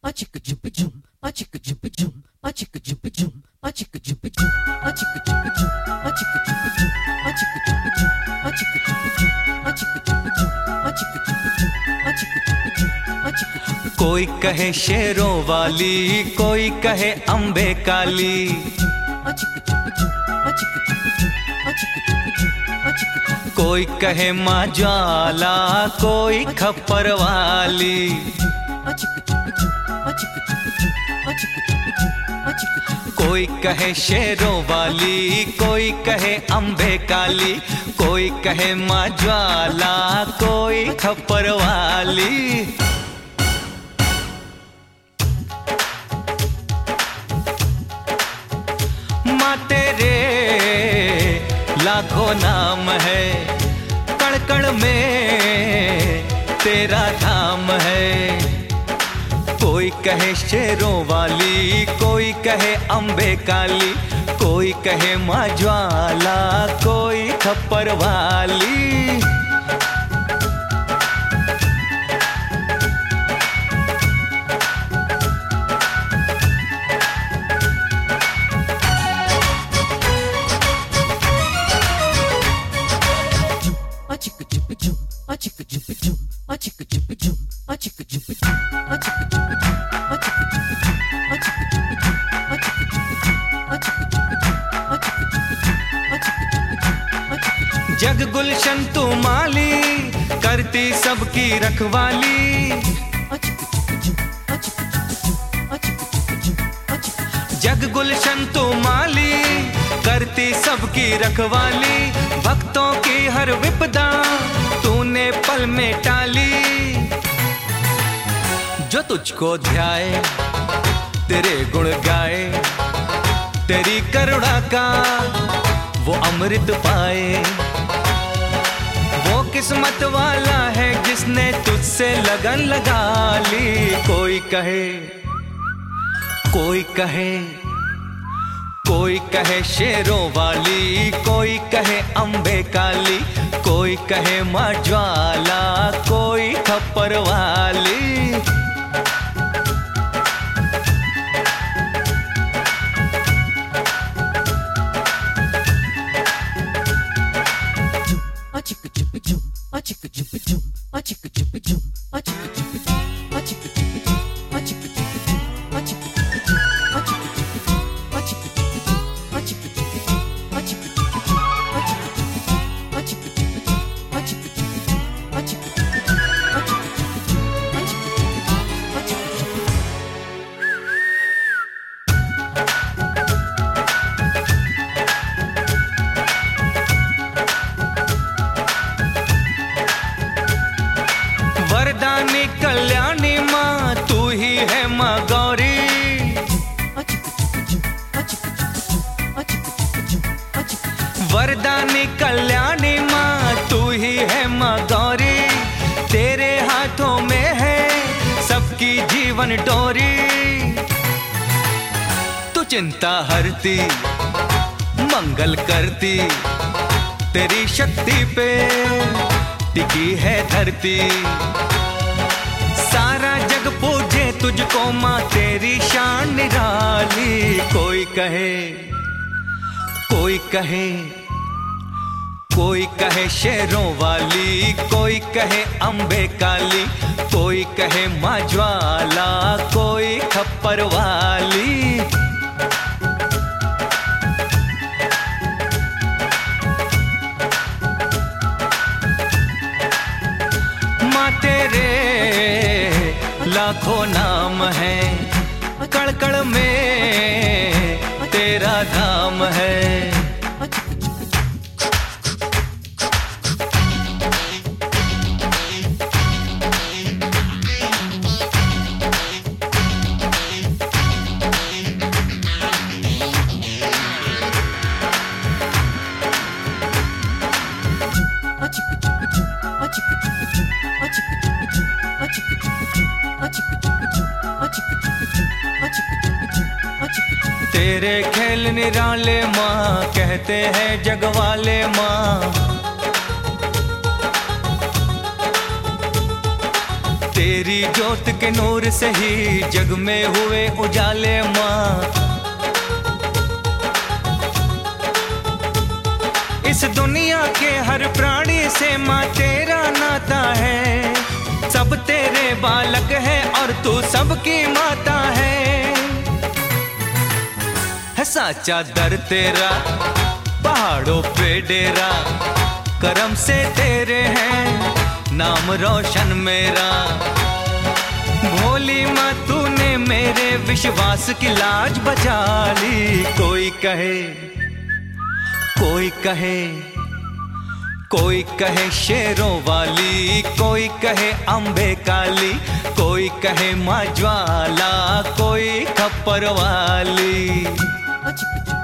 कोई कहे शेरों वाली, कोई कहे अम्बे काली, कोई कहे माँ ज्वाला, कोई खप्पर वाली, कोई कहे शेरों वाली, कोई कहे अम्बे काली, कोई कहे माँ ज्वाला, कोई खप्पर वाली। माँ तेरे लाखों नाम है, कण कण में तेरा धाम है। कोई कहे शेरों वाली, कोई कहे अम्बे काली, कोई कहे माँ ज्वाला, कोई खप्पर वाली। जग गुलशन तू माली, करती सबकी रखवाली। जग गुलशन तू माली, करती सबकी रखवाली। भक्तों की हर विपदा तूने पल में टाली। जो तुझको ध्याए तेरे गुण गाए, तेरी करुणा का वो अमृत पाए। वो किस्मत वाला है जिसने तुझसे लगन लगा ली। कोई कहे, कोई कहे, कोई कहे शेरों वाली, कोई कहे अम्बे काली, कोई कहे माँ ज्वाला, कोई खप्पर वाली। वरदानी कल्याणी माँ तू ही है माँ गौरी। वरदानी कल्याणी माँ तू ही है माँ गौरी। तेरे हाथों में है सबकी जीवन डोरी। तू चिंता हरती, मंगल करती, तेरी शक्ति पे टिकी है धरती। सारा जग पूजे तुझको माँ, तेरी शान निराली। कोई कहे, कोई कहे, कोई कहे शेरों वाली, कोई कहे अम्बे काली, कोई कहे माँ ज्वाला, कोई खप्पर वाली। तेरे लाखों नाम है, कण कण में तेरा धाम है। तेरे खेल निराले माँ, कहते हैं जग वाले माँ। तेरी ज्योत के नूर से ही जग में हुए उजाले माँ। इस दुनिया के हर प्राणी से माँ तेरा नाता है। सब तेरे बालक है और तू सबकी माता है साचा दर तेरा पहाड़ों पे डेरा। करम से तेरे हैं नाम रोशन मेरा। भोली माँ तूने मेरे विश्वास की लाज बचा ली। कोई कहे कोई कहे कोई कहे शेरों वाली, कोई कहे अम्बे काली, कोई कहे माँ ज्वाला, कोई खप्पर वाली।